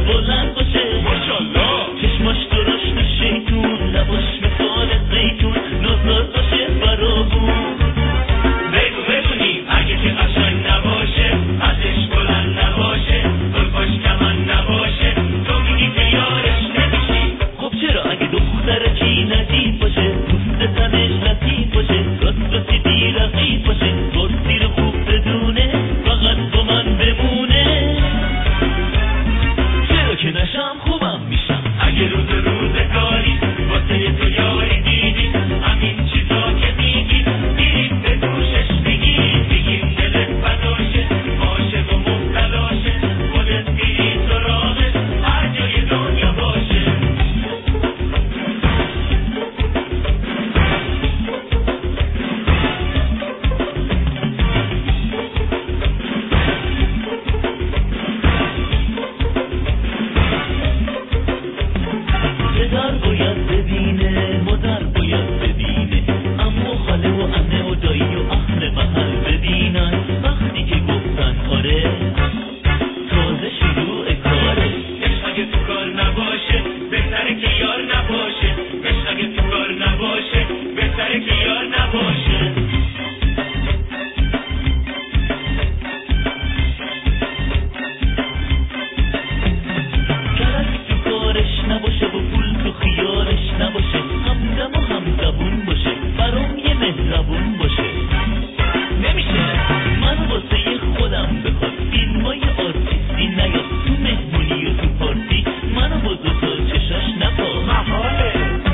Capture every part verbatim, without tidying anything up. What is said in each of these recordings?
بلند باشه ماشالله چشماش درشت شیطون لباش مثال زیتون نازناز باشه فراوون بگو بگونیم اگه که قشنگ نباشه قدش بلند نباشه زلفاش کمن نباشه تو میگی که یارش نمیشی خب چرا اگه دختر کی نجیب باشه دوست تنش لطیف باشه راست راستی بی رقیب باشه درستی رو خوب بدونه فقط با من بمونه چرا که نشم خوبم میشم اگه روز روزگاری واسه تو یاری دیدی همین چیزا که میگی میریم به گوشش میگیم میگیم دلت بداشه عاشق و مبتلاشه خودت میری سراغش هر جای دنیا باشه پدر باید ببینه مادر باید ببینه اما خاله و عمه و دایی و اهل محل ببینن وقتی که گفتن آره تازه شروع کاره عشق اگه تو کار نباشه بهتره که یار نباشه عشق اگه تو کار نباشه بهتره که یار نباشه نباشه و پول تو خیالش نباشه همدم و همزبون باشه برام یه مهربون باشه نمیشه من واسه خودم بخواد فیلمای آرتیستی نیاد تو مهمونی و تو پارتی منو با دوتا چشاش نپا محاله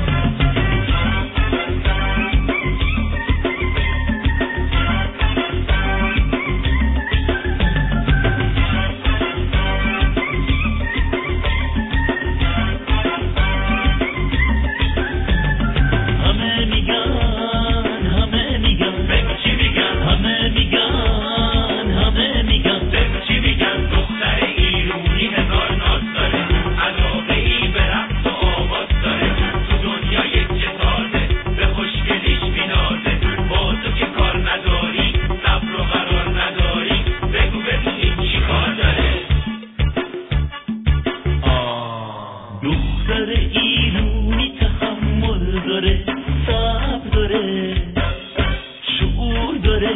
دختر ایرونی تحمل داره صبر داره شعور داره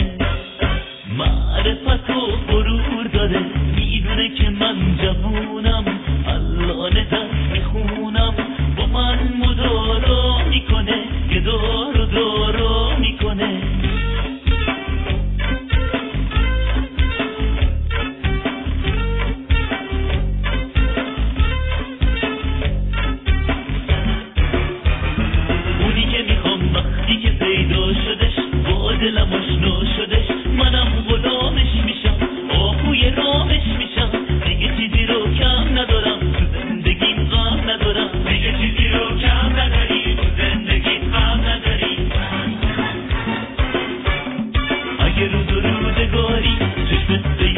معرفت و غرور داره میدونه که من جوونم الان دست میخونم با من مدارا میکنه که دار و دارا میکنه دلم آشنا شدش منم غلامش میشم آهوی رامش میشم دیگه چیزی رو کم ندارم تو زندگیم غم ندارم دیگه چیزی رو کم نداری تو زندگیم غم نداری اگه روز و روزگاری چشمت